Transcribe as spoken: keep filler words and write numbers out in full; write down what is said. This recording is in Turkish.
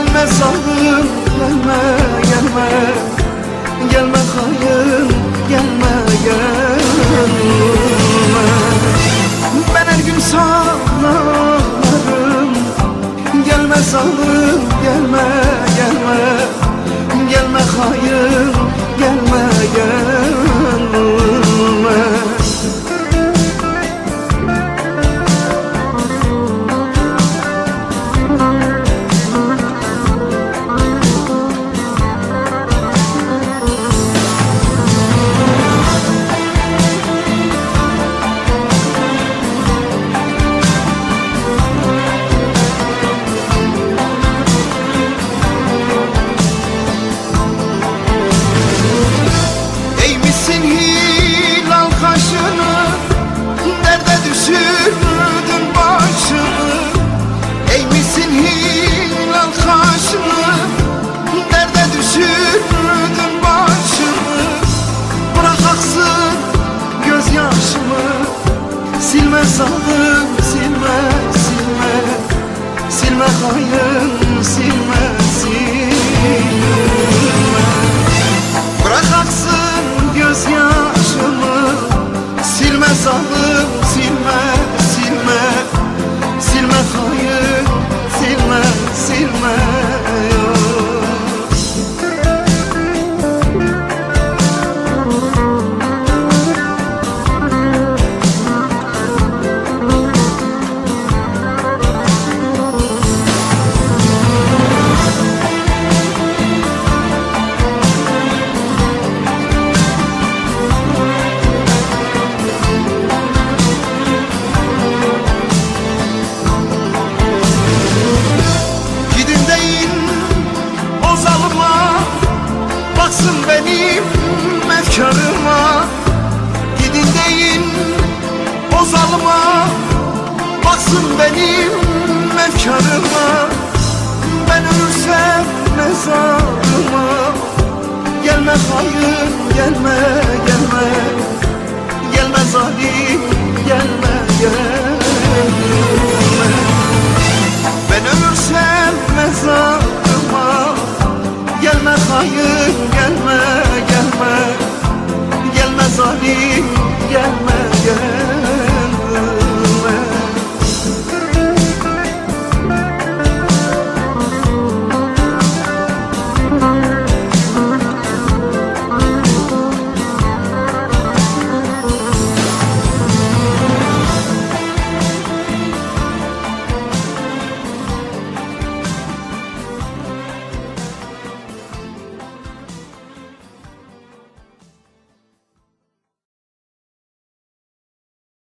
Gelme zalim, gelme, gelme. Gelme hain, gelme, gelme. Ben her gün sana ağlarım. Gelme zalim, gelme, gelme. Gelme hain, gelme, gelme. Hilal kaşını, derde düşürdün başını. Eğmişsin hilal kaşını, derde düşürdün başını. Bırak aksın gözyaşımı, silme zalim, silme, silme. Silme hain, silme, silme. Bırak aksın gözyaşımı, silme zalim, silme, silme. Silme hain, silme, silme. Baksın benim efkarıma, gidin deyin o zalıma. Baksın benim efkarıma, ben ölürsem mezarıma. Gelme hain, gelme, gelme. Gelme zalim, gelme, gelme. Ben ölürsem mezarıma. Gelme hain, gelme, gelme. Gelme zalim, gelme.